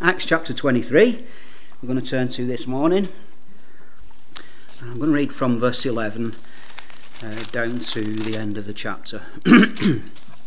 Acts chapter 23, we're going to turn to this morning. I'm going to read from verse 11 down to the end of the chapter. The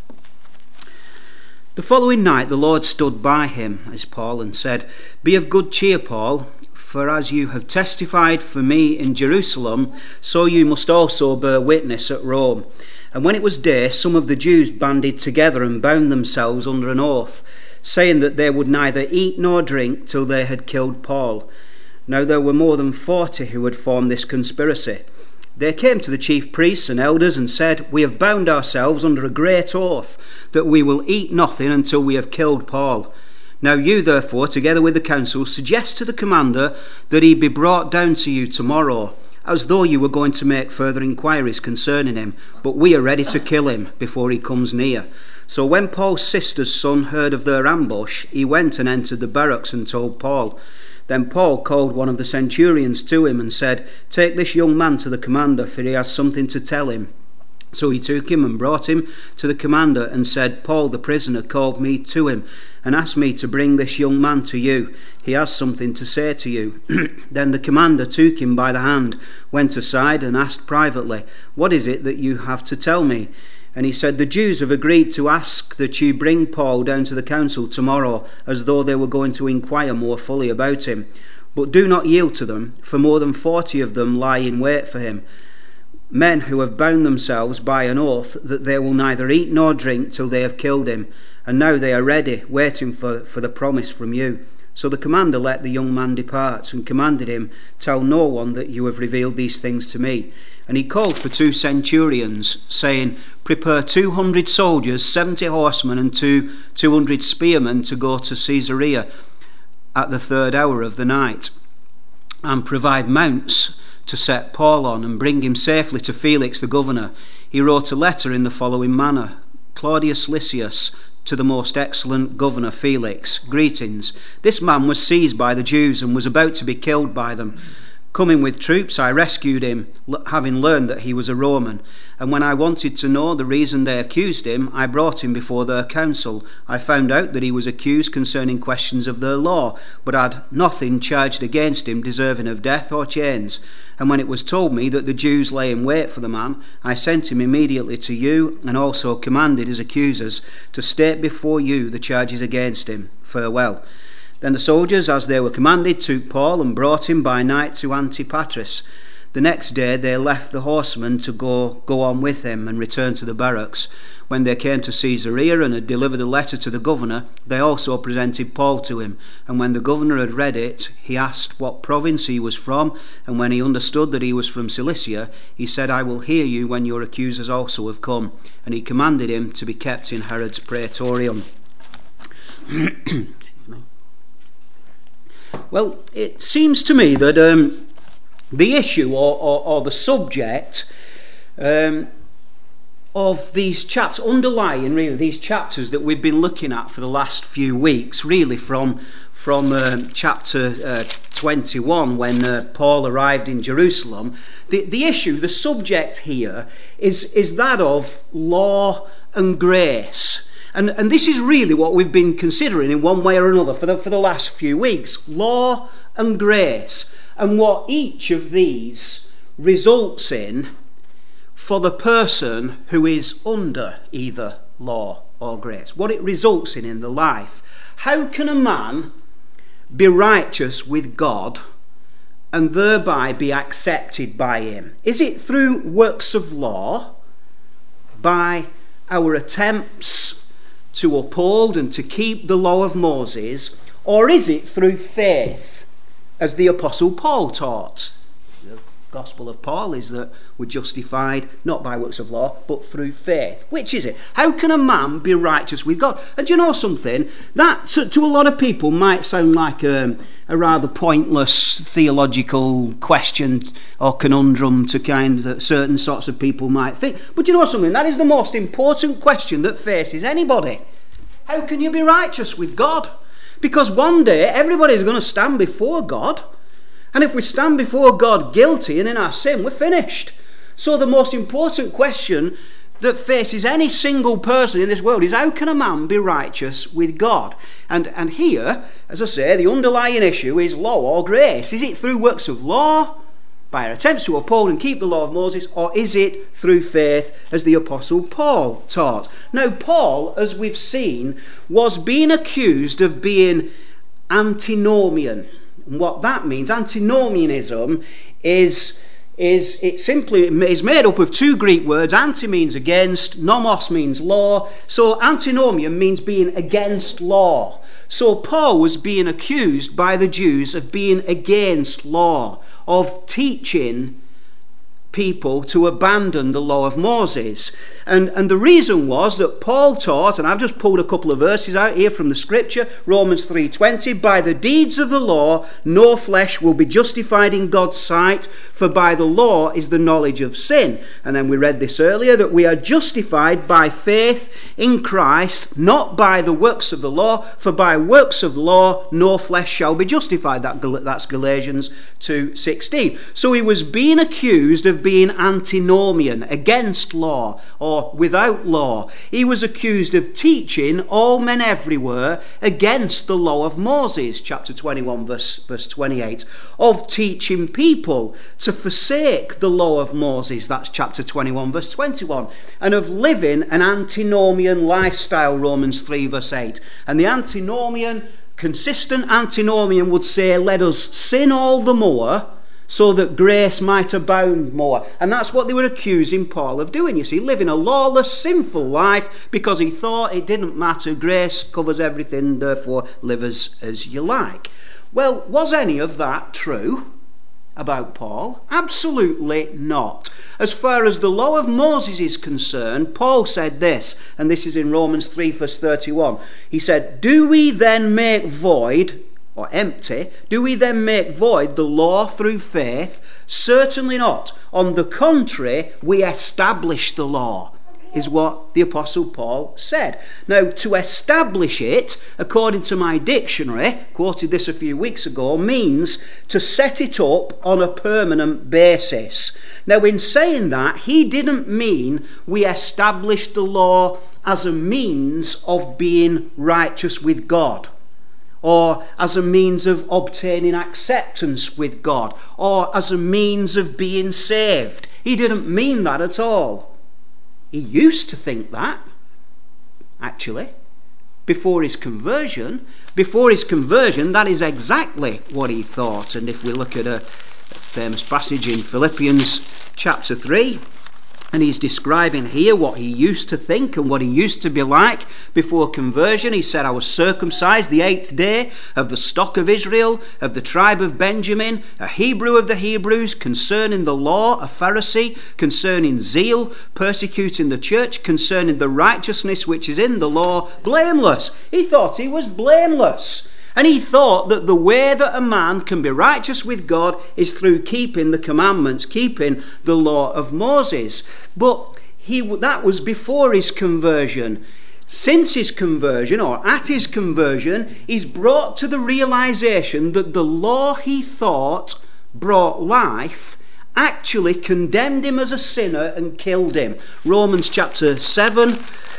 following night the Lord stood by him, as Paul, and said, "Be of good cheer, Paul, for as you have testified for me in Jerusalem, so you must also bear witness at Rome." And when it was day, some of the Jews banded together and bound themselves under an oath, saying that they would neither eat nor drink till they had killed Paul. Now there were more than 40 who had formed this conspiracy. They came to the chief priests and elders and said, "We have bound ourselves under a great oath that we will eat nothing until we have killed Paul. Now you, therefore, together with the council, suggest to the commander that he be brought down to you tomorrow, as though you were going to make further inquiries concerning him, but we are ready to kill him before he comes near." So when Paul's sister's son heard of their ambush, he went and entered the barracks and told Paul. Then Paul called one of the centurions to him and said, "Take this young man to the commander, for he has something to tell him." So he took him and brought him to the commander and said, "Paul the prisoner called me to him and asked me to bring this young man to you. He has something to say to you." Then the commander took him by the hand, went aside and asked privately, "What is it that you have to tell me?" And he said, "The Jews have agreed to ask that you bring Paul down to the council tomorrow, as though they were going to inquire more fully about him. But do not yield to them, for more than 40 of them lie in wait for him, men who have bound themselves by an oath that they will neither eat nor drink till they have killed him. And now they are ready, waiting for the promise from you." So the commander let the young man depart and commanded him, "Tell no one that you have revealed these things to me." And he called for 2 centurions, saying, "Prepare 200 soldiers, 70 horsemen, and 200 spearmen to go to Caesarea at the 3rd hour of the night, and provide mounts to set Paul on, and bring him safely to Felix the governor." He wrote a letter in the following manner: "Claudius Lysias, to the most excellent governor Felix, greetings. This man was seized by the Jews and was about to be killed by them. Coming with troops, I rescued him, having learned that he was a Roman. And when I wanted to know the reason they accused him, I brought him before their council. I found out that he was accused concerning questions of their law, but had nothing charged against him deserving of death or chains. And when it was told me that the Jews lay in wait for the man, I sent him immediately to you, and also commanded his accusers to state before you the charges against him. Farewell." Then the soldiers, as they were commanded, took Paul and brought him by night to Antipatris. The next day they left the horsemen to go on with him and return to the barracks. When they came to Caesarea and had delivered the letter to the governor, they also presented Paul to him. And when the governor had read it, he asked what province he was from, and when he understood that he was from Cilicia, he said, "I will hear you when your accusers also have come." And he commanded him to be kept in Herod's praetorium. Well, it seems to me that the issue or the subject of these chapters, underlying really these chapters that we've been looking at for the last few weeks, really from chapter 21 when Paul arrived in Jerusalem, the issue, the subject here is that of law and grace. And this is really what we've been considering in one way or another for the last few weeks. Law and grace, and what each of these results in for the person who is under either law or grace. What it results in the life. How can a man be righteous with God and thereby be accepted by him? Is it through works of law, by our attempts to uphold and to keep the law of Moses, or is it through faith, as the Apostle Paul taught? The gospel of Paul is that we're justified not by works of law, but through faith. Which is it? How can a man be righteous with God? And do you know something? That to a lot of people might sound like a rather pointless theological question or conundrum to certain sorts of people might think. But do you know something? That is the most important question that faces anybody. How can you be righteous with God? Because one day everybody's going to stand before God. And if we stand before God guilty and in our sin, we're finished. So the most important question that faces any single person in this world is, how can a man be righteous with God? And here, as I say, the underlying issue is law or grace. Is it through works of law, by our attempts to uphold and keep the law of Moses, or is it through faith, as the Apostle Paul taught? Now, Paul, as we've seen, was being accused of being antinomian. And what that means, antinomianism, is made up of two Greek words. Anti means against, nomos means law. So antinomian means being against law. So Paul was being accused by the Jews of being against law, of teaching people to abandon the law of Moses. And the reason was that Paul taught, and I've just pulled a couple of verses out here from the scripture, Romans 3:20, by the deeds of the law no flesh will be justified in God's sight, for by the law is the knowledge of sin. And then we read this earlier, that we are justified by faith in Christ, not by the works of the law, for by works of the law no flesh shall be justified. That's Galatians 2:16. So he was being accused of being antinomian, against law or without law. He was accused of teaching all men everywhere against the law of Moses, chapter 21 verse 28, of teaching people to forsake the law of Moses, that's chapter 21 verse 21, and of living an antinomian lifestyle, Romans 3 verse 8. And the consistent antinomian would say, let us sin all the more so that grace might abound more. And that's what they were accusing Paul of doing, you see, living a lawless, sinful life because he thought it didn't matter, grace covers everything, therefore live as you like. Well, was any of that true about Paul? Absolutely not. As far as the law of Moses is concerned, Paul said this, and this is in Romans 3 verse 31. He said, do we then make void, or empty, do we then make void the law through faith? Certainly not. On the contrary, we establish the law, is what the Apostle Paul said. Now, to establish it, according to my dictionary, quoted this a few weeks ago, means to set it up on a permanent basis. Now, in saying that, he didn't mean we established the law as a means of being righteous with God, or as a means of obtaining acceptance with God, or as a means of being saved. He didn't mean that at all. He used to think that, actually, before his conversion. Before his conversion, that is exactly what he thought. And if we look at a famous passage in Philippians chapter 3, and he's describing here what he used to think and what he used to be like before conversion. He said, I was circumcised the 8th day, of the stock of Israel, of the tribe of Benjamin, a Hebrew of the Hebrews, concerning the law, a Pharisee, concerning zeal, persecuting the church, concerning the righteousness which is in the law, blameless. He thought he was blameless. And he thought that the way that a man can be righteous with God is through keeping the commandments, keeping the law of Moses. But that was before his conversion. Since his conversion, or at his conversion, he's brought to the realization that the law he thought brought life actually condemned him as a sinner and killed him. Romans chapter 7,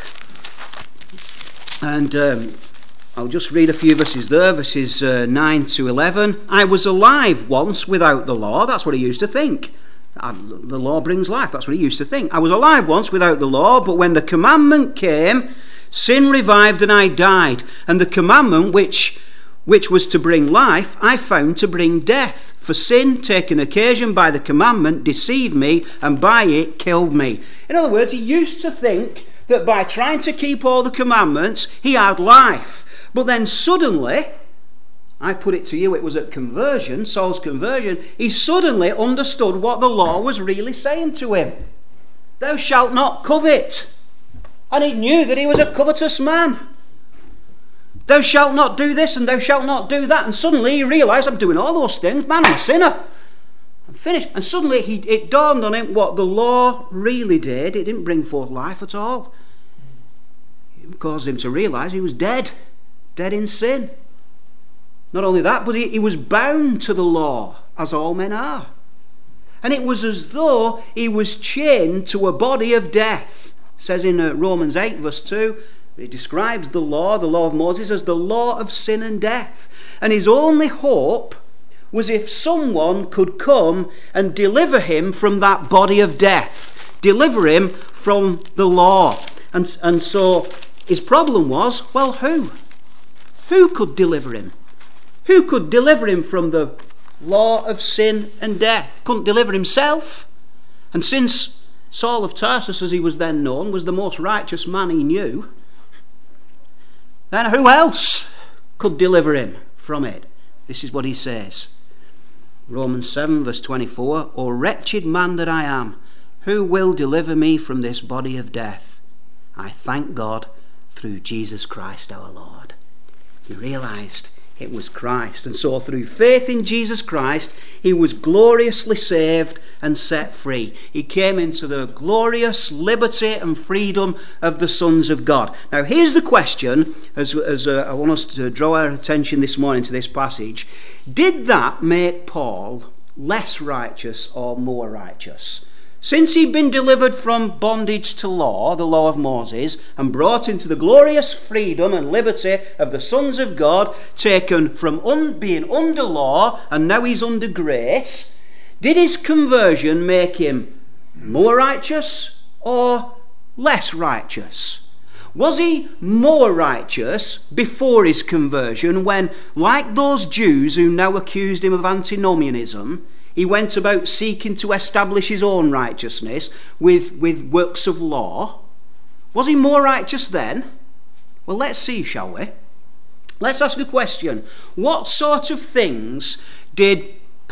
and I'll just read a few verses there, verses 9 to 11. I was alive once without the law. That's what he used to think. The law brings life. That's what he used to think. I was alive once without the law, but when the commandment came, sin revived and I died. And the commandment which was to bring life, I found to bring death. For sin, taking occasion by the commandment, deceived me, and by it killed me. In other words, he used to think that by trying to keep all the commandments, he had life. But then suddenly, I put it to you, it was at conversion, Saul's conversion, he suddenly understood what the law was really saying to him. Thou shalt not covet. And he knew that he was a covetous man. Thou shalt not do this and thou shalt not do that. And suddenly he realised, I'm doing all those things. Man, I'm a sinner. I'm finished. And suddenly it dawned on him what the law really did. It didn't bring forth life at all. It caused him to realise he was dead in sin. Not only that, but he was bound to the law, as all men are. And it was as though he was chained to a body of death. It says in Romans 8 verse 2, it describes the law of Moses, as the law of sin and death. And his only hope was if someone could come and deliver him from that body of death, deliver him from the law. And so his problem was, well, who? Who could deliver him? Who could deliver him from the law of sin and death? Couldn't deliver himself. And since Saul of Tarsus, as he was then known, was the most righteous man he knew, then who else could deliver him from it? This is what he says. Romans 7 verse 24, O wretched man that I am, who will deliver me from this body of death? I thank God through Jesus Christ our Lord. He realised it was Christ, and so through faith in Jesus Christ he was gloriously saved and set free. He came into the glorious liberty and freedom of the sons of God. Now here's the question, as I want us to draw our attention this morning to this passage. Did that make Paul less righteous or more righteous? Since he'd been delivered from bondage to law, the law of Moses, and brought into the glorious freedom and liberty of the sons of God, taken from being under law and now he's under grace, did his conversion make him more righteous or less righteous? Was he more righteous before his conversion when, like those Jews who now accused him of antinomianism, he went about seeking to establish his own righteousness with works of law? Was he more righteous then? Well, let's see, shall we? Let's ask a question. What sort of things did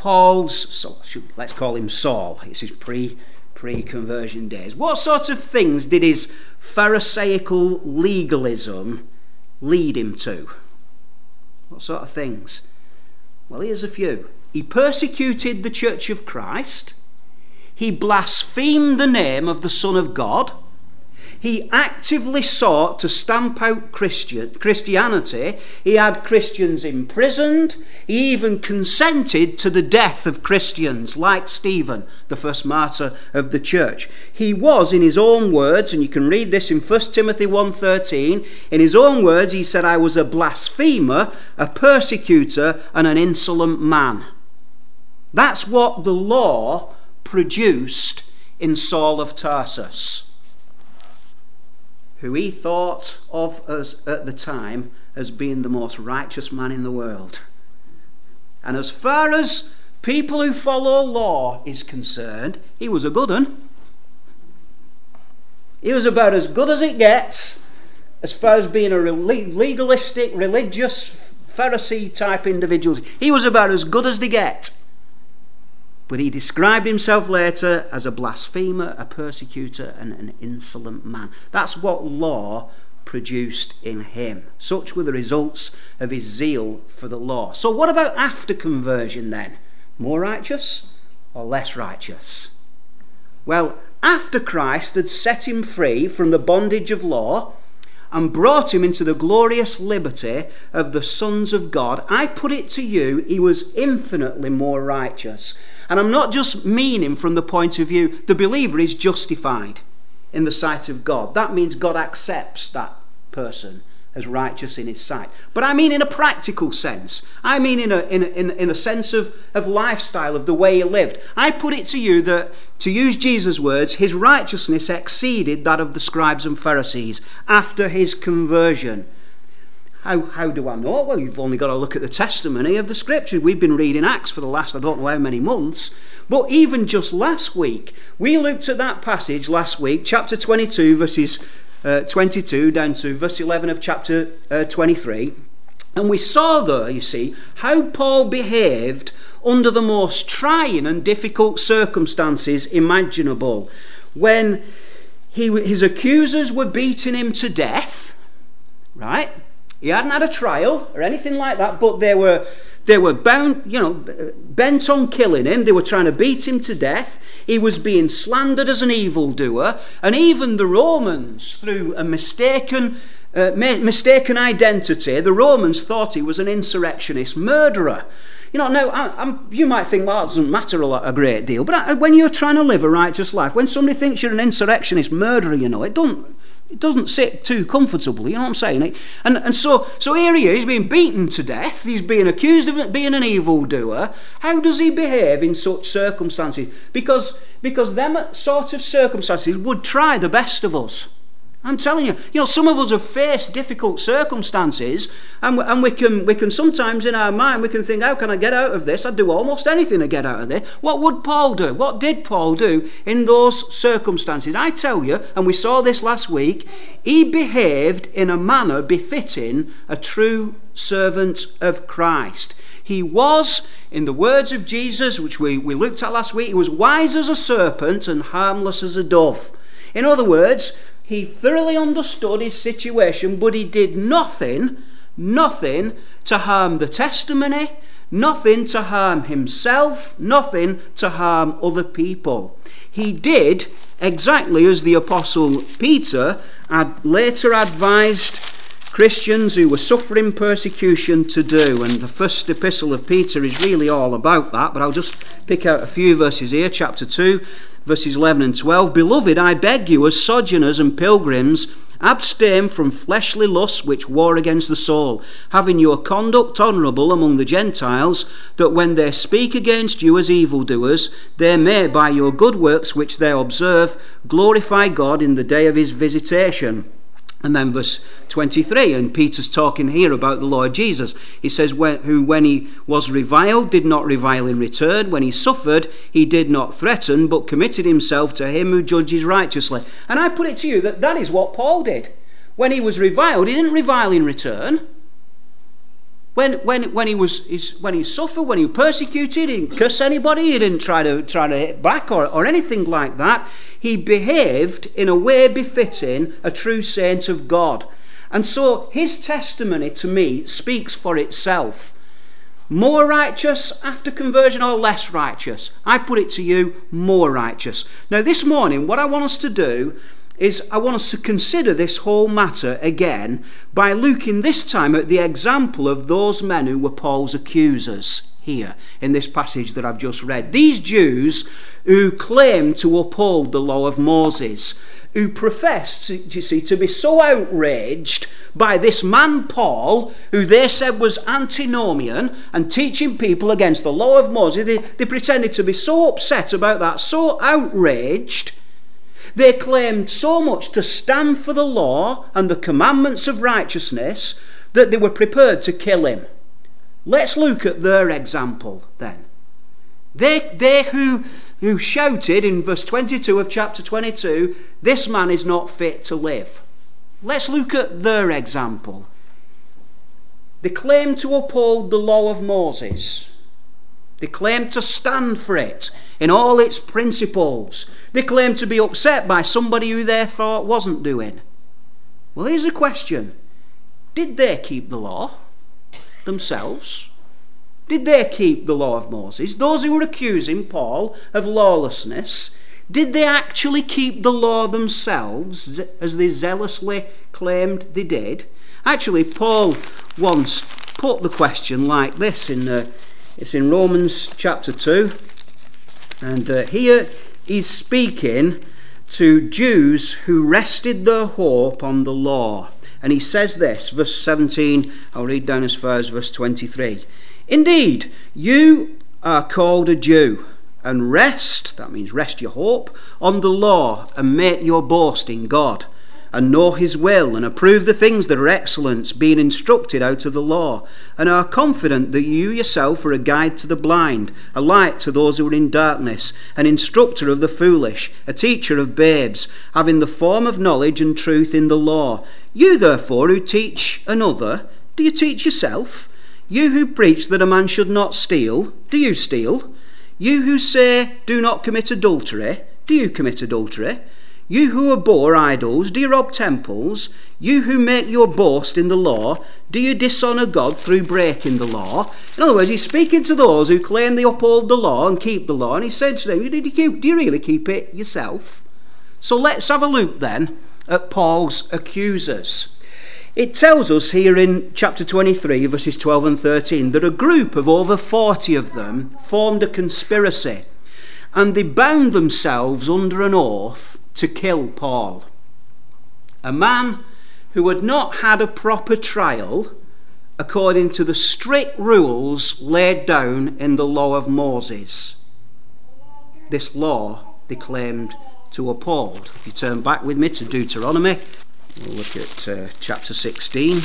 let's call him Saul, it's his pre-conversion days. What sort of things did his Pharisaical legalism lead him to? What sort of things? Well, here's a few. He persecuted the Church of Christ. He blasphemed the name of the Son of God. He actively sought to stamp out Christianity. He had Christians imprisoned. He even consented to the death of Christians, like Stephen, the first martyr of the church. He was, in his own words, and you can read this in 1 Timothy 1:13, in his own words he said, I was a blasphemer, a persecutor, and an insolent man. That's what the law produced in Saul of Tarsus, who he thought of as at the time as being the most righteous man in the world. And as far as people who follow law is concerned, he was a good one. He was about as good as it gets as far as being a legalistic, religious, Pharisee type individual. He was about as good as they get. But he described himself later as a blasphemer, a persecutor, and an insolent man. That's what law produced in him. Such were the results of his zeal for the law. So what about after conversion then? More righteous or less righteous? Well, after Christ had set him free from the bondage of law and brought him into the glorious liberty of the sons of God, I put it to you, he was infinitely more righteous. And I'm not just meaning from the point of view, the believer is justified in the sight of God. That means God accepts that person as righteous in his sight. But I mean in a practical sense. I mean in a sense of lifestyle, of the way he lived. I put it to you that, to use Jesus' words, his righteousness exceeded that of the scribes and Pharisees after his conversion. How do I know? Well, you've only got to look at the testimony of the Scripture. We've been reading Acts for the last I don't know how many months. But even just last week, we looked at that passage last week, chapter 22, verses 22 down to verse 11 of chapter 23. And we saw there, you see, how Paul behaved under the most trying and difficult circumstances imaginable. When his accusers were beating him to death, right? He hadn't had a trial or anything like that, but they were bent on killing him. They were trying to beat him to death. He was being slandered as an evildoer, and even the Romans, through a mistaken mistaken identity, the Romans thought he was an insurrectionist murderer. You know, now, you might think, well, it doesn't matter a great deal, but when you're trying to live a righteous life, when somebody thinks you're an insurrectionist murderer, you know, it doesn't sit too comfortably, you know what I'm saying? And so here he is, being beaten to death, he's being accused of being an evildoer. How does he behave in such circumstances? Because them sort of circumstances would try the best of us. I'm telling you, some of us have faced difficult circumstances, and we can sometimes in our mind, we can think, how can I get out of this? I'd do almost anything to get out of this. What would Paul do? What did Paul do in those circumstances? I tell you, and we saw this last week, he behaved in a manner befitting a true servant of Christ. He was, in the words of Jesus, which we looked at last week, he was wise as a serpent and harmless as a dove. In other words, he thoroughly understood his situation, but he did nothing to harm the testimony, nothing to harm himself, nothing to harm other people. He did exactly as the Apostle Peter had later advised Christians who were suffering persecution to do. And the first epistle of Peter is really all about that, but I'll just pick out a few verses here. Chapter 2, verses 11 and 12. Beloved, I beg you, as sojourners and pilgrims, abstain from fleshly lusts which war against the soul, having your conduct honourable among the Gentiles, that when they speak against you as evildoers, they may, by your good works which they observe, glorify God in the day of his visitation. And then verse 23, and Peter's talking here about the Lord Jesus. He says, who when he was reviled, did not revile in return. When he suffered, he did not threaten, but committed himself to him who judges righteously. And I put it to you that is what Paul did. When he was reviled, he didn't revile in return. When he suffered, when he was persecuted, he didn't curse anybody, he didn't try to hit back or anything like that. He behaved in a way befitting a true saint of God. And so his testimony to me speaks for itself. More righteous after conversion or less righteous? I put it to you, more righteous. Now this morning, what I want us to do is I want us to consider this whole matter again by looking this time at the example of those men who were Paul's accusers here in this passage that I've just read. These Jews who claimed to uphold the law of Moses, who professed, to be so outraged by this man Paul, who they said was antinomian and teaching people against the law of Moses. They pretended to be so upset about that, so outraged. They claimed so much to stand for the law and the commandments of righteousness that they were prepared to kill him. Let's look at their example then. They who shouted in verse 22 of chapter 22, this man is not fit to live. Let's look at their example. They claimed to uphold the law of Moses. They claimed to stand for it in all its principles. They claimed to be upset by somebody who they thought wasn't doing. Well, here's a question. Did they keep the law themselves? Did they keep the law of Moses? Those who were accusing Paul of lawlessness, did they actually keep the law themselves as they zealously claimed they did? Actually, Paul once put the question like this it's in Romans chapter 2, and here he's speaking to Jews who rested their hope on the law. And he says this, verse 17, I'll read down as far as verse 23. Indeed, you are called a Jew, and rest, that means rest your hope, on the law, and make your boast in God, and know his will, and approve the things that are excellent, being instructed out of the law, and are confident that you yourself are a guide to the blind, a light to those who are in darkness, an instructor of the foolish, a teacher of babes, having the form of knowledge and truth in the law. You therefore who teach another, do you teach yourself? You who preach that a man should not steal, do you steal? You who say, do not commit adultery, do you commit adultery? You who abhor idols, do you rob temples? You who make your boast in the law, do you dishonour God through breaking the law? In other words, he's speaking to those who claim they uphold the law and keep the law, and he said to them, do you really keep it yourself? So let's have a look then at Paul's accusers. It tells us here in chapter 23, verses 12 and 13, that a group of over 40 of them formed a conspiracy, and they bound themselves under an oath to kill Paul, a man who had not had a proper trial according to the strict rules laid down in the law of Moses. This law they claimed to uphold. If you turn back with me to Deuteronomy, we'll look at chapter 16.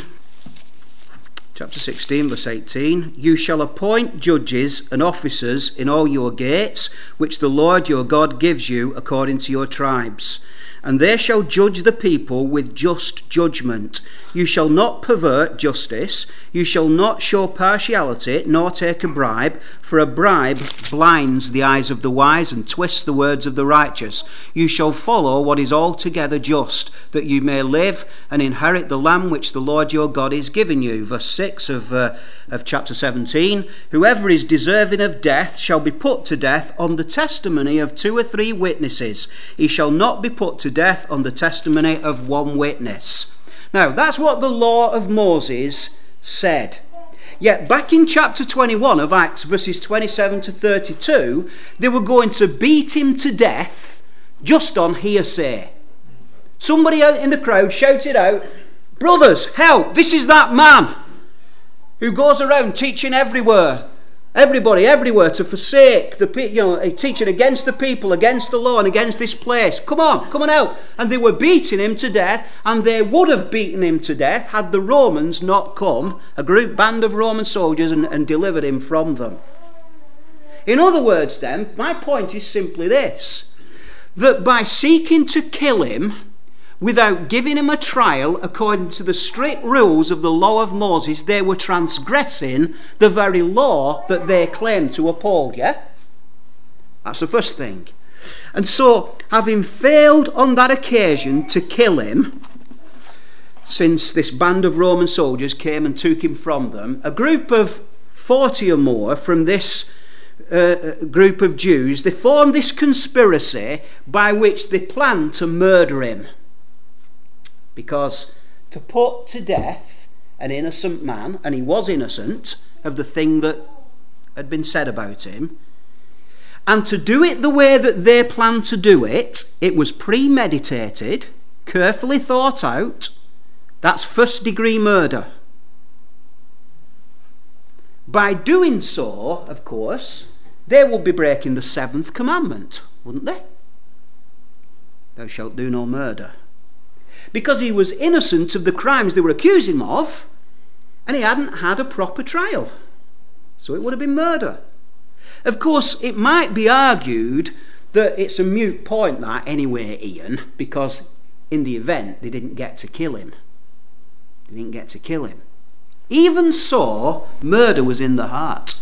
Chapter 16, verse 18. You shall appoint judges and officers in all your gates, which the Lord your God gives you according to your tribes. And they shall judge the people with just judgment. You shall not pervert justice. You shall not show partiality, nor take a bribe, for a bribe blinds the eyes of the wise and twists the words of the righteous. You shall follow what is altogether just, that you may live and inherit the land which the Lord your God is giving you. Verse 6 of chapter 17. Whoever is deserving of death shall be put to death on the testimony of 2 or 3 witnesses. He shall not be put to death on the testimony of 1 witness. Now, that's what the law of Moses said. Yet back in chapter 21 of Acts, verses 27 to 32, they were going to beat him to death just on hearsay. Somebody out in the crowd shouted out, "Brothers, help, this is that man who goes around teaching everybody everywhere to forsake teaching against the people, against the law and against this place. Come on out." And they were beating him to death, and they would have beaten him to death had the Romans not come, a band of Roman soldiers, and delivered him from them. In other words then, my point is simply this, that by seeking to kill him without giving him a trial according to the strict rules of the law of Moses, they were transgressing the very law that they claimed to uphold, yeah? That's the first thing. And so, having failed on that occasion to kill him, since this band of Roman soldiers came and took him from them, a group of 40 or more from this group of Jews, they formed this conspiracy by which they planned to murder him. Because to put to death an innocent man, and he was innocent of the thing that had been said about him, and to do it the way that they planned to do it, it was premeditated, carefully thought out. That's first-degree murder. By doing so, of course, they would be breaking the 7th commandment, wouldn't they? Thou shalt do no murder. Because he was innocent of the crimes they were accusing him of, and he hadn't had a proper trial. So it would have been murder. Of course, it might be argued that it's a moot point that anyway, Ian, because in the event they didn't get to kill him. They didn't get to kill him. Even so, murder was in the heart.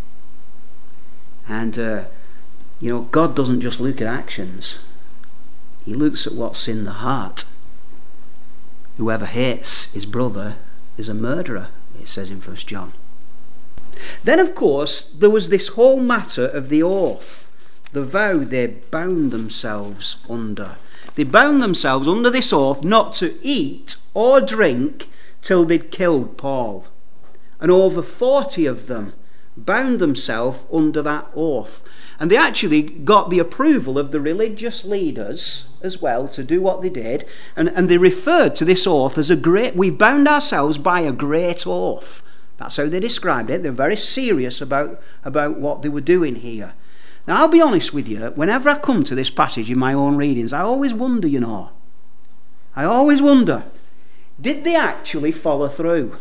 And, God doesn't just look at actions. He looks at what's in the heart. Whoever hates his brother is a murderer, it says in 1 John. Then, of course, there was this whole matter of the oath, the vow they bound themselves under. They bound themselves under this oath not to eat or drink till they'd killed Paul. And over 40 of them bound themselves under that oath. And they actually got the approval of the religious leaders as well to do what they did. And they referred to this oath as we bound ourselves by a great oath. That's how they described it. They're very serious about what they were doing here. Now, I'll be honest with you, whenever I come to this passage in my own readings, I always wonder, I always wonder, did they actually follow through?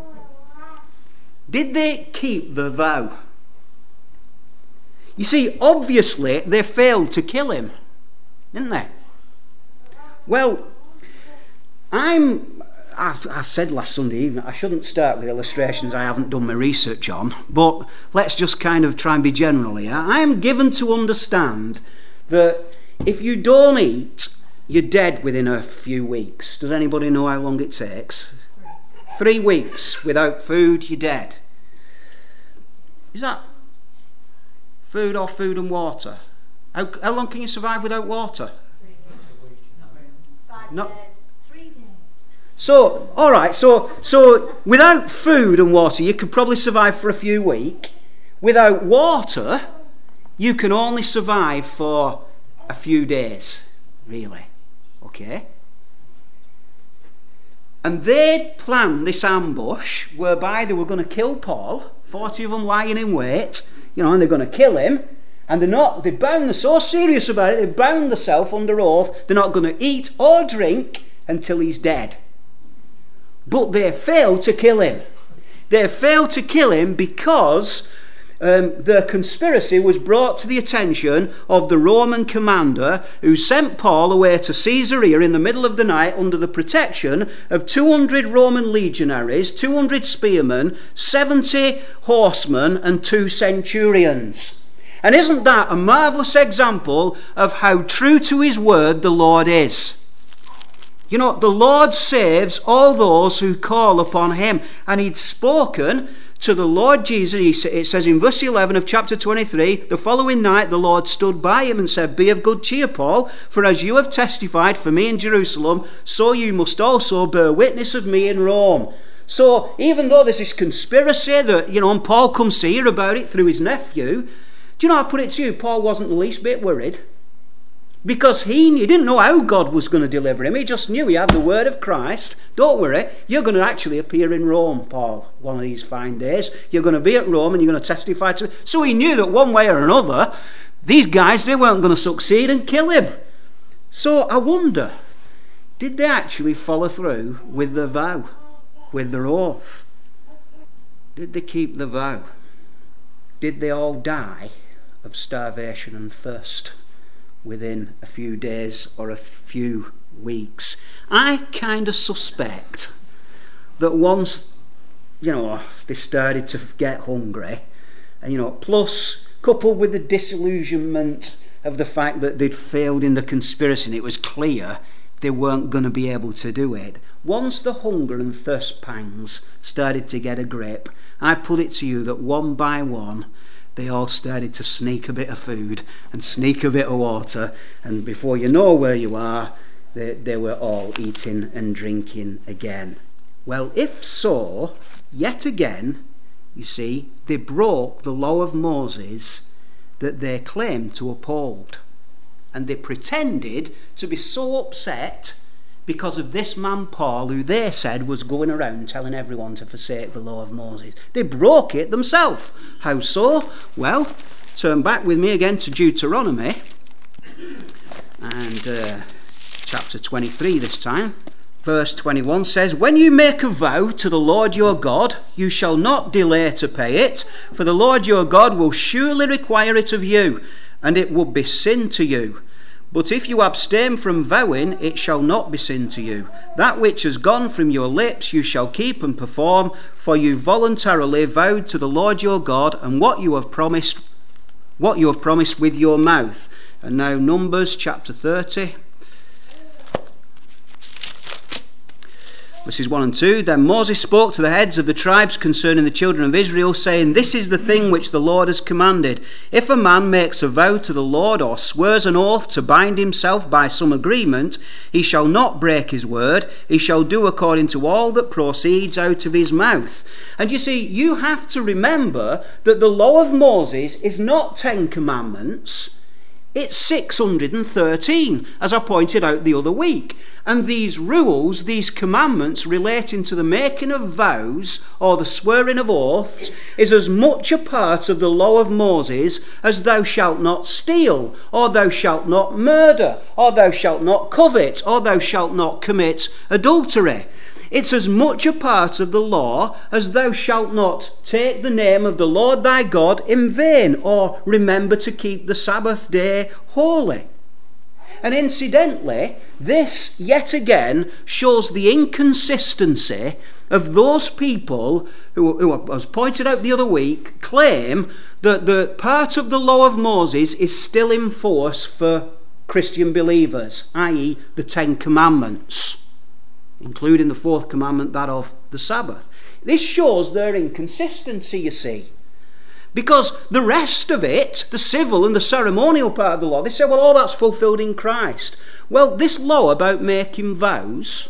Did they keep the vow? You see, obviously, they failed to kill him, didn't they? Well, I've said last Sunday evening, I shouldn't start with illustrations I haven't done my research on, but let's just kind of try and be general here. I am given to understand that if you don't eat, you're dead within a few weeks. Does anybody know how long it takes? 3 weeks without food, you're dead. Is that food or food and water? How long can you survive without water? 5 days. 3 days. So, all right, so without food and water, you could probably survive for a few weeks. Without water, you can only survive for a few days, really. Okay? And they'd planned this ambush whereby they were going to kill Paul, 40 of them lying in wait, and they're going to kill him. And they're so serious about it, they bound themselves under oath, they're not going to eat or drink until he's dead. But they failed to kill him. They failed to kill him because the conspiracy was brought to the attention of the Roman commander who sent Paul away to Caesarea in the middle of the night under the protection of 200 Roman legionaries, 200 spearmen, 70 horsemen and 2 centurions. And isn't that a marvellous example of how true to his word the Lord is? The Lord saves all those who call upon him. And he'd spoken to the Lord Jesus. It says in verse 11 of chapter 23, the following night the Lord stood by him and said, "Be of good cheer, Paul, for as you have testified for me in Jerusalem, so you must also bear witness of me in Rome." So even though there's this conspiracy that, and Paul comes to hear about it through his nephew, do you know, I put it to you, Paul wasn't the least bit worried. Because he didn't know how God was going to deliver him. He just knew he had the word of Christ. Don't worry, you're going to actually appear in Rome, Paul, one of these fine days. You're going to be at Rome and you're going to testify to me. So he knew that one way or another, these guys, they weren't going to succeed and kill him. So I wonder, did they actually follow through with the vow, with their oath? Did they keep the vow? Did they all die of starvation and thirst within a few days or a few weeks? I kind of suspect that once, they started to get hungry, and, plus coupled with the disillusionment of the fact that they'd failed in the conspiracy and it was clear they weren't going to be able to do it. Once the hunger and thirst pangs started to get a grip, I put it to you that one by one, they all started to sneak a bit of food and sneak a bit of water, and before you know where you are, they were all eating and drinking again. Well, if so, yet again, you see, they broke the law of Moses that they claimed to uphold. And they pretended to be so upset because of this man Paul, who they said was going around telling everyone to forsake the law of Moses. They broke it themselves. How so? Well, turn back with me again to Deuteronomy, and chapter 23 this time. Verse 21 says, "When you make a vow to the Lord your God, you shall not delay to pay it, for the Lord your God will surely require it of you, and it would be sin to you. But if you abstain from vowing, it shall not be sin to you. That which has gone from your lips you shall keep and perform, for you voluntarily vowed to the Lord your God, and what you have promised with your mouth." And now Numbers chapter 30. Verses 1 and 2, "Then Moses spoke to the heads of the tribes concerning the children of Israel, saying, This is the thing which the Lord has commanded. If a man makes a vow to the Lord, or swears an oath to bind himself by some agreement, he shall not break his word. He shall do according to all that proceeds out of his mouth." And you see, you have to remember that the law of Moses is not 10 commandments. It's 613, as I pointed out the other week. And these rules, these commandments relating to the making of vows or the swearing of oaths is as much a part of the law of Moses as thou shalt not steal, or thou shalt not murder, or thou shalt not covet, or thou shalt not commit adultery. It's as much a part of the law as thou shalt not take the name of the Lord thy God in vain, or remember to keep the Sabbath day holy. And incidentally, this yet again shows the inconsistency of those people who, as pointed out the other week, claim that the part of the law of Moses is still in force for Christian believers, i.e. the 10 Commandments, including the 4th commandment, that of the Sabbath. This shows their inconsistency, you see. Because the rest of it, the civil and the ceremonial part of the law, they say, well, all that's fulfilled in Christ. Well, this law about making vows,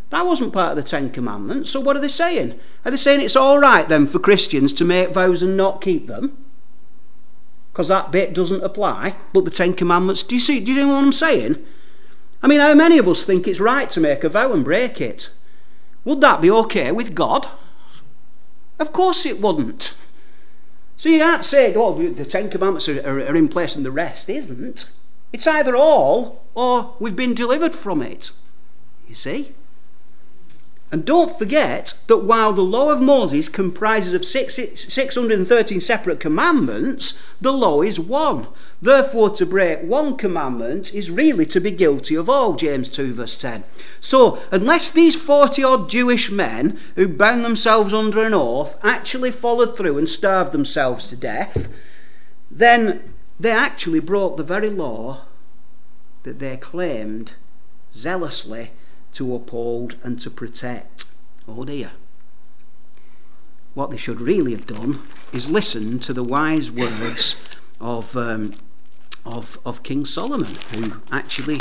That wasn't part of the Ten Commandments. So what are they saying? Are they saying it's all right then for Christians to make vows and not keep them? Because that bit doesn't apply. But the Ten Commandments, do you know what I'm saying? I mean, how many of us think it's right to make a vow and break it? Would that be okay with God? Of course it wouldn't. So you can't say, oh, the Ten Commandments are in place and the rest isn't. It's either all or we've been delivered from it. You see? And don't forget that while the law of Moses comprises of 613 separate commandments, the law is one. Therefore, to break one commandment is really to be guilty of all, James 2 verse 10. So, unless these 40-odd Jewish men who bound themselves under an oath actually followed through and starved themselves to death, then they actually broke the very law that they claimed zealously to uphold and to protect. Oh dear. What they should really have done is listen to the wise words of King Solomon, who actually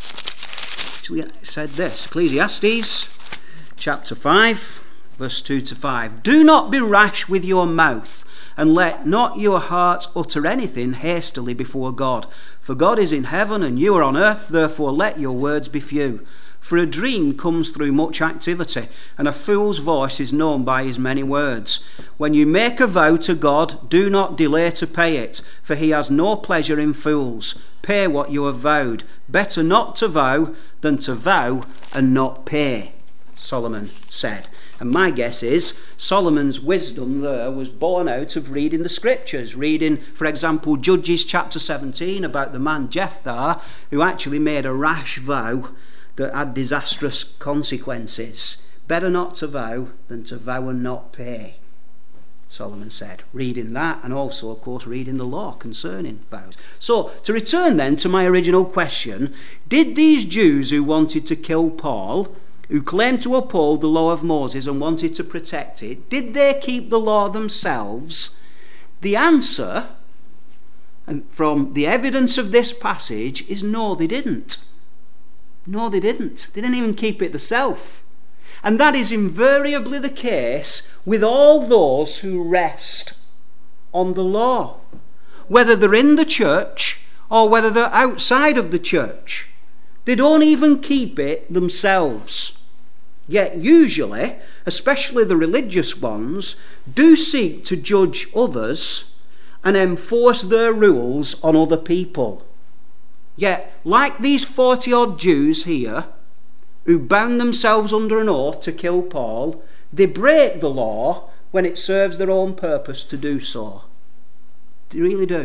said this. Ecclesiastes chapter 5 verse 2 to 5. Do not be rash with your mouth, and let not your heart utter anything hastily before God. For God is in heaven and you are on earth, therefore let your words be few. For a dream comes through much activity, and a fool's voice is known by his many words. When you make a vow to God, do not delay to pay it, for he has no pleasure in fools. Pay what you have vowed. Better not to vow than to vow and not pay, Solomon said. And my guess is Solomon's wisdom there was born out of reading the scriptures. Reading, for example, Judges chapter 17 about the man Jephthah, who actually made a rash vow that had disastrous consequences. Better not to vow than to vow and not pay, Solomon said. Reading that, and also, of course, reading the law concerning vows. So, to return then to my original question, did these Jews who wanted to kill Paul, who claimed to uphold the law of Moses and wanted to protect it, did they keep the law themselves? The answer, and from the evidence of this passage, is no, they didn't. No, they didn't. They didn't even keep it themselves. And that is invariably the case with all those who rest on the law, whether they're in the church or whether they're outside of the church. They don't even keep it themselves. Yet usually, especially the religious ones, do seek to judge others and enforce their rules on other people. Yet, like these 40-odd Jews here, who bound themselves under an oath to kill Paul, they break the law when it serves their own purpose to do so. They really do.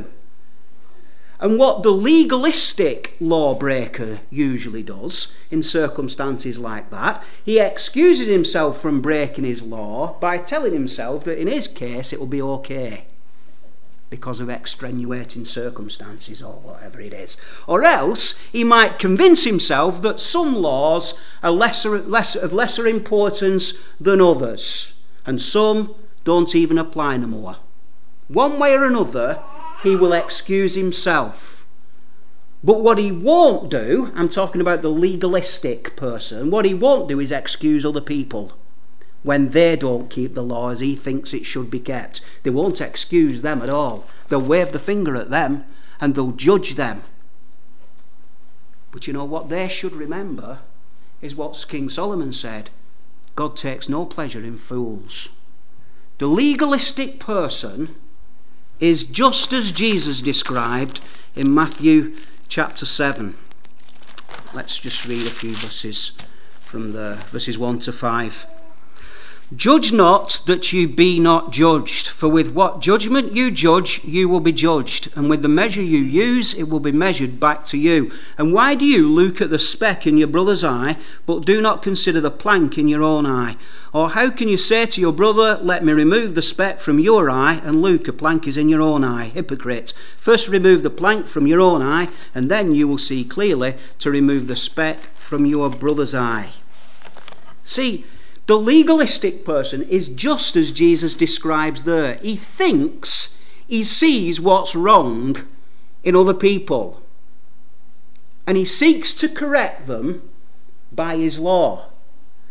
And what the legalistic lawbreaker usually does in circumstances like that, he excuses himself from breaking his law by telling himself that in his case it will be okay, because of extenuating circumstances or whatever it is. Or else he might convince himself that some laws are of lesser importance than others, and some don't even apply no more. One way or another, he will excuse himself. But what he won't do, I'm talking about the legalistic person, what he won't do is excuse other people when they don't keep the law as he thinks it should be kept. They won't excuse them at all. They'll wave the finger at them and they'll judge them. But you know what they should remember is what King Solomon said. God takes no pleasure in fools. The legalistic person is just as Jesus described in Matthew chapter 7. Let's just read a few verses from there, verses 1 to 5. Judge not that you be not judged, for with what judgment you judge, you will be judged, and with the measure you use, it will be measured back to you. And why do you look at the speck in your brother's eye, but do not consider the plank in your own eye? Or how can you say to your brother, let me remove the speck from your eye, and look, a plank is in your own eye? Hypocrite. First remove the plank from your own eye, and then you will see clearly to remove the speck from your brother's eye. See, the legalistic person is just as Jesus describes there. He thinks he sees what's wrong in other people, and he seeks to correct them by his law.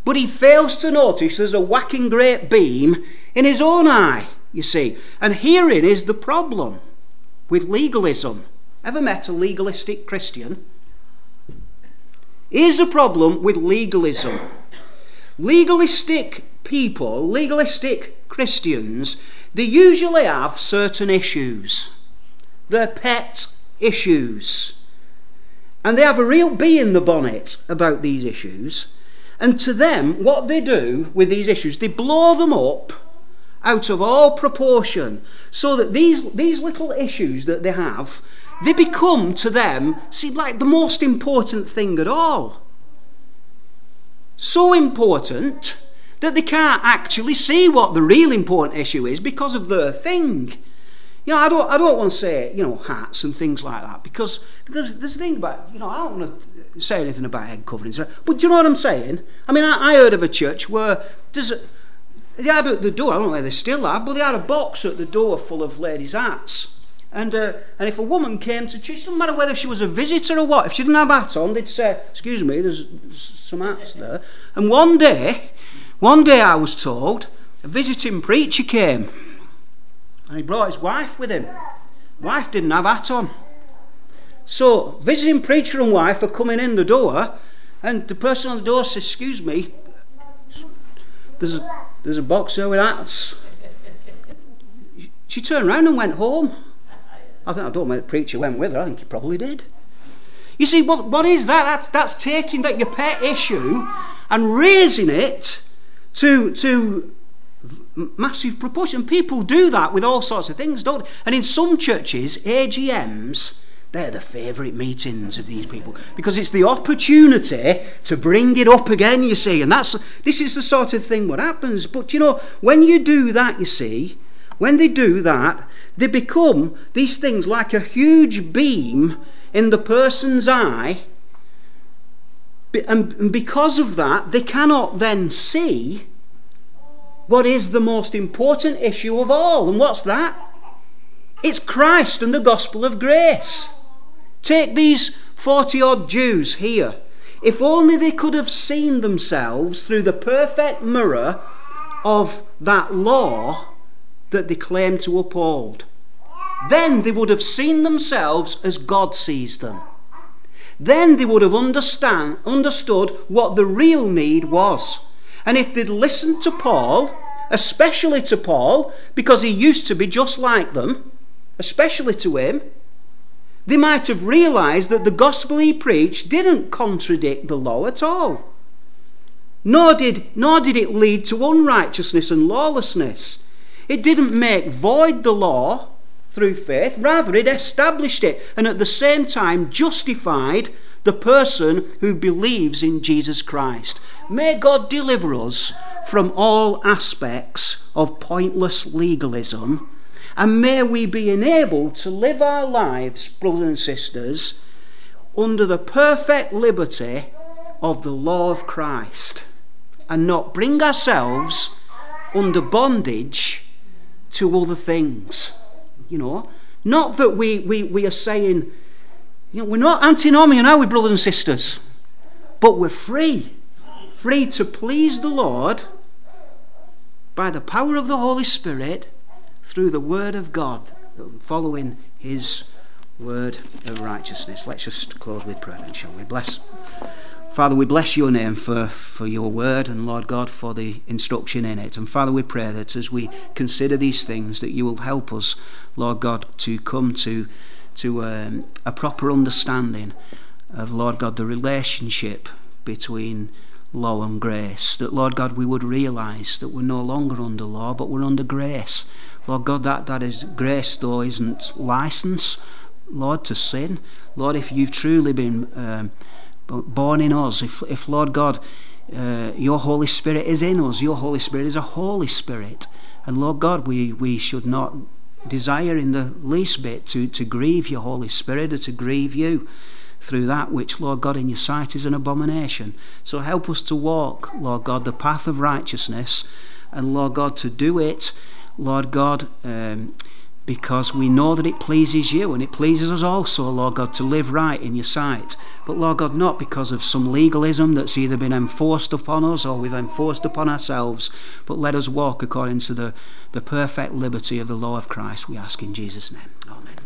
But he fails to notice there's a whacking great beam in his own eye, you see. And herein is the problem with legalism. Ever met a legalistic Christian? Here's the problem with legalism. Legalistic people, legalistic Christians, they usually have certain issues. They're pet issues. And they have a real bee in the bonnet about these issues. And to them, what they do with these issues, they blow them up out of all proportion, so that these little issues that they have, they become to them, seem like the most important thing at all. So important that they can't actually see what the real important issue is because of their thing. You know, I don't want to say, you know, hats and things like that, because there's a thing about, you know, I don't want to say anything about head coverings, but do you know what I'm saying? I mean, I heard of a church where they had at the door, I don't know where they still are, but they had a box at the door full of ladies' hats. And if a woman came to church, it doesn't matter whether she was a visitor or what, if she didn't have a hat on, they'd say, excuse me, there's some hats there. And one day I was told, a visiting preacher came, and he brought his wife with him. Wife didn't have a hat on. So, visiting preacher and wife are coming in the door, and the person on the door says, excuse me, there's a box there with hats. She turned around and went home. I don't know if the preacher went with her. I think he probably did. You see, what is that? That's taking that your pet issue and raising it to massive proportion. People do that with all sorts of things, don't they? And in some churches, AGMs, they're the favourite meetings of these people, because it's the opportunity to bring it up again, you see. And this is the sort of thing what happens. But, you know, when you do that, you see, when they do that, they become these things like a huge beam in the person's eye, and because of that, they cannot then see what is the most important issue of all. And what's that? It's Christ and the gospel of grace. Take these 40-odd Jews here. If only they could have seen themselves through the perfect mirror of that law that they claim to uphold, then they would have seen themselves as God sees them. Then they would have understood what the real need was. And if they'd listened to Paul, especially to Paul, because he used to be just like them, especially to him, they might have realised that the gospel he preached didn't contradict the law at all. Nor did it lead to unrighteousness and lawlessness. It didn't make void the law through faith, rather it established it, and at the same time justified the person who believes in Jesus Christ. May God deliver us from all aspects of pointless legalism, and may we be enabled to live our lives, brothers and sisters, under the perfect liberty of the law of Christ, and not bring ourselves under bondage to other things. You know, not that we are saying, you know, we're not antinomian, are we, brothers and sisters? But we're free to please the Lord by the power of the Holy Spirit through the word of God, following his word of righteousness. Let's just close with prayer then, shall we? Father, we bless your name for your word, and Lord God, for the instruction in it. And Father, we pray that as we consider these things, that you will help us, Lord God, to come to a proper understanding of, Lord God, the relationship between law and grace. That, Lord God, we would realise that we're no longer under law, but we're under grace. Lord God, that is grace, though, isn't licence, Lord, to sin. Lord, if you've truly been born in us, if Lord God, your Holy Spirit is in us, your Holy Spirit is a Holy Spirit, and Lord God, we should not desire in the least bit to grieve your Holy Spirit, or to grieve you through that which, Lord God, in your sight is an abomination. So help us to walk, Lord God, the path of righteousness, and Lord God, to do it, Lord God, because we know that it pleases you, and it pleases us also, Lord God, to live right in your sight. But Lord God, not because of some legalism that's either been enforced upon us or we've enforced upon ourselves, but let us walk according to the perfect liberty of the law of Christ, we ask in Jesus' name. Amen.